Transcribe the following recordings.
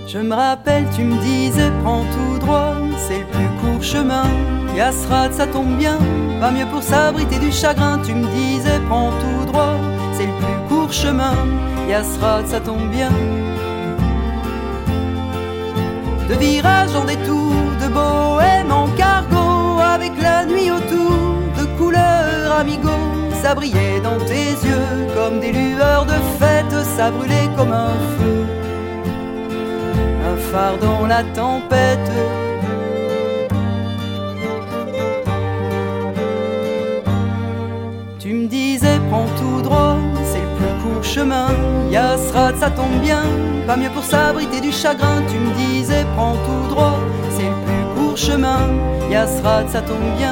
Je me rappelle, tu me disais, prends tout droit, c'est le plus court chemin. Yasrad, ça tombe bien, pas mieux pour s'abriter du chagrin. Tu me disais, prends tout droit, c'est le plus court chemin. Yasrad, ça tombe bien. De virage en détour, de bohème en cargo, avec la nuit autour, de couleurs amigo. Ça brillait dans tes yeux comme des lueurs de fête, ça brûlait comme un feu, un phare dans la tempête. Tu me disais, prends tout droit, c'est le plus court chemin. Yasrad, ça tombe bien, pas mieux pour s'abriter du chagrin. Tu me disais, prends tout droit, c'est le plus court chemin. Yasrad, ça tombe bien.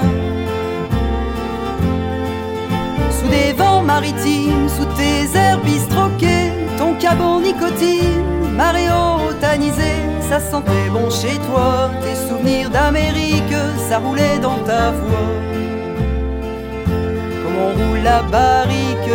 Sous des vents maritimes, sous tes airs bistroqués, ton cabot nicotine, maréo tanisé, ça sentait bon chez toi. Tes souvenirs d'Amérique, ça roulait dans ta voix, comme on roule la barrique.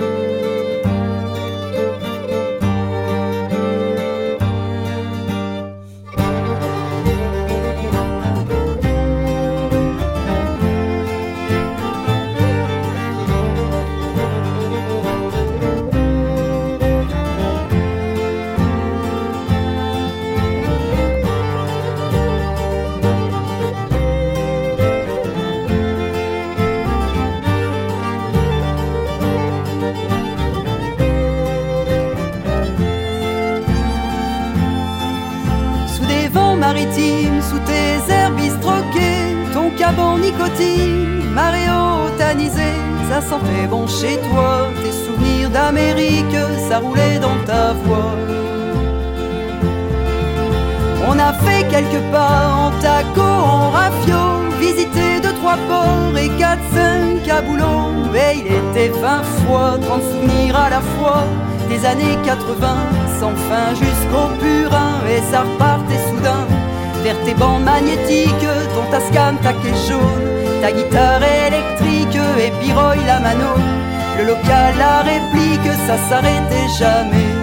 Maritime, sous tes airs bistroqués, ton cabot nicotine, maréo tanisé, ça sentait bon chez toi. Tes souvenirs d'Amérique, ça roulait dans ta voix. On a fait quelques pas en taco, en rafio, visité 2-3 ports et 4-5 caboulots. Et il était 20 fois, 30 souvenirs à la fois, des années 80, sans fin jusqu'au purin. Et ça repartait soudain vers tes bancs magnétiques, ton Tascam, ta caisse jaune, ta guitare électrique et Piroy la mano. Le local, la réplique, ça s'arrêtait jamais.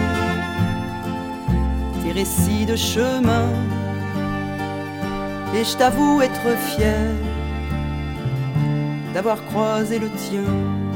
Tes récits de chemin, et je t'avoue être fier d'avoir croisé le tien.